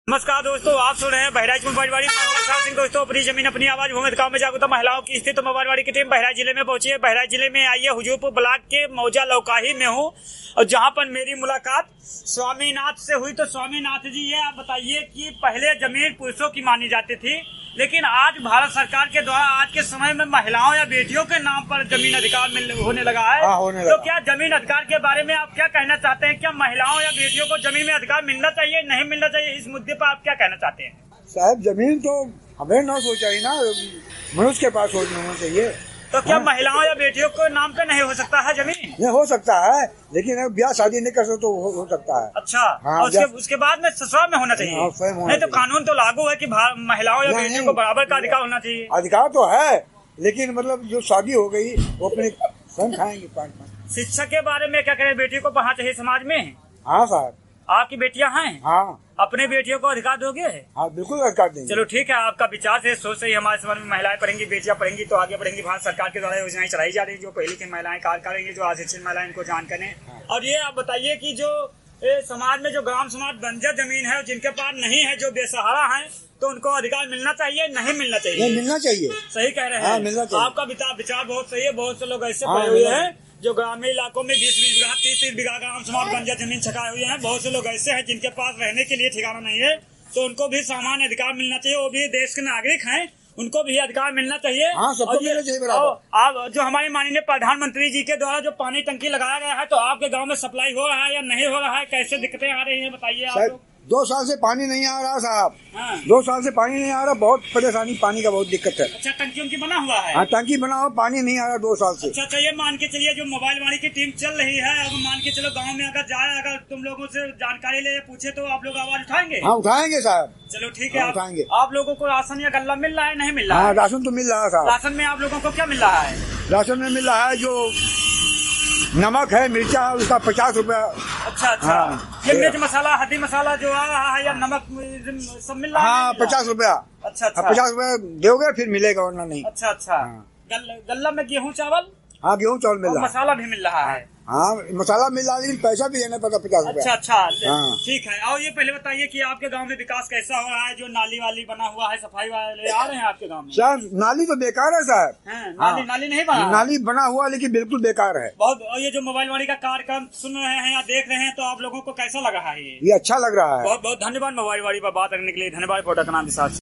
नमस्कार दोस्तों, आप सुन रहे हैं बहराइच मोबाइलवाड़ी सिंह। दोस्तों, अपनी जमीन अपनी आवाज भूमि गांव में जागरूकता महिलाओं की स्थिति मोबाइलवाड़ी की टीम बहराइच जिले में पहुंची है। बहराइच जिले में आई है, हुजूरपुर ब्लॉक के मौजा लौकाही में हूं और जहां पर मेरी मुलाकात स्वामीनाथ से हुई। तो स्वामीनाथ जी, ये आप बताइए कि पहले जमीन पुरुषों की मानी जाती थी, लेकिन आज भारत सरकार के द्वारा आज के समय में महिलाओं या बेटियों के नाम पर जमीन अधिकार होने लगा है। तो क्या जमीन अधिकार के बारे में आप क्या कहना चाहते हैं? क्या महिलाओं या बेटियों को जमीन में अधिकार मिलना चाहिए, नहीं मिलना चाहिए? इस मुद्दे पर आप क्या कहना चाहते हैं? साहब, जमीन तो हमें ना सोचा ही ना, मनुष्य के पास होना चाहिए। तो क्या महिलाओं या बेटियों को नाम पे नहीं हो सकता है जमीन? ये हो सकता है, लेकिन ब्याह शादी नहीं कर सकते तो हो सकता है। अच्छा, और उसके बाद में ससुराल में होना चाहिए। नहीं तो कानून तो लागू है कि महिलाओं या बेटियों को बराबर का अधिकार होना चाहिए। अधिकार तो है, लेकिन मतलब जो शादी हो गई वो अपने स्वयं खाएंगे। 5 शिक्षा के बारे में क्या करें? बेटियों को पढ़ना चाहिए समाज में। हाँ साहब। आपकी बेटियां हैं? हाँ। अपने बेटियों को अधिकार दोगे? हाँ, बिल्कुल अधिकार देंगे। चलो ठीक है, आपका विचार से सोच से ही हमारे समाज में महिलाएं पढ़ेंगी, बेटियां पढ़ेंगी तो आगे बढ़ेंगी। भारत सरकार के द्वारा योजनाएं चलाई जा रही है, जो पहले की महिलाएं कार्य करेंगी, जो अशिक्षित महिलाएं इनको जान करें। और ये आप बताइए कि जो समाज में जो ग्राम समाज बंजर जमीन है, जिनके पास नहीं है, जो बेसहारा है, तो उनको अधिकार मिलना चाहिए, नहीं मिलना चाहिए? नहीं, मिलना चाहिए। सही कह रहे हैं। हाँ, मिलना चाहिए। आपका विचार बहुत सही है। बहुत से लोग ऐसे पड़े हुए हैं जो ग्रामीण इलाकों में 20-20 बीघा 30-30 बीघा ग्राम समाज बंजर जमीन छकाए हुए हैं। बहुत से लोग ऐसे हैं जिनके पास रहने के लिए ठिकाना नहीं है, तो उनको भी सामान्य अधिकार मिलना चाहिए। वो भी देश के नागरिक हैं, उनको भी अधिकार मिलना चाहिए। हाँ, सबको मिलना चाहिए बराबर। आप जो हमारे माननीय प्रधानमंत्री जी के द्वारा जो पानी टंकी लगाया गया है, तो आपके गांव में सप्लाई हो रहा है या नहीं हो रहा है? कैसे दिक्कतें आ रही है बताइए आप लोग। 2 साल से पानी नहीं आ रहा साहब। हाँ। 2 साल से पानी नहीं आ रहा, बहुत परेशानी, पानी का बहुत दिक्कत है। अच्छा, टंकी उनकी बना हुआ है? हाँ, टंकी बना हुआ, पानी नहीं आ रहा 2 साल से। अच्छा, ये मान के चलिए जो मोबाइल वाली की टीम चल रही है, अब मान के चलो गांव में अगर जाए, अगर तुम लोगों से जानकारी ले पूछे तो आप लोग आवाज उठाएंगे? हाँ, उठाएंगे साहब। चलो ठीक है, उठाएंगे। आप लोगों को राशन या गल्ला मिल रहा है, नहीं मिल रहा हाँ, है? राशन तो मिल रहा है साहब। राशन में आप लोगों को क्या मिल रहा है? राशन में मिल रहा है जो नमक है, मिर्चा है, उसका 50 रुपया। अच्छा। हाँ, ये मिर्च मसाला, हल्दी मसाला जो आ रहा है, या नमक सब मिल रहा है? हाँ, 50 रुपया। अच्छा। 50 रुपया दोगे फिर मिलेगा, वरना नहीं। अच्छा। हाँ। गल्ला में गेहूं चावल? हाँ, गेहूँ चावल मिल रहा है। मसाला भी मिल रहा है? हाँ, मसाला मिल रहा है, लेकिन पैसा भी देना पड़ता 50 रुपया। अच्छा। हाँ। ठीक है। और ये पहले बताइए कि आपके गांव में विकास कैसा हो रहा है? जो नाली वाली बना हुआ है, सफाई वाले आ रहे हैं आपके गांव में? साहब, नाली तो बेकार है साहब। नाली नहीं बना? नाली बना हुआ, लेकिन बिल्कुल बेकार है बहुत। और ये जो मोबाइल वाली का कार्यक्रम सुन रहे हैं या देख रहे हैं, तो आप लोगों को कैसा लगा है? ये अच्छा लग रहा है। बहुत बहुत धन्यवाद मोबाइल वाली पर बात करने के लिए। धन्यवाद। फोटो का नाम के साथ।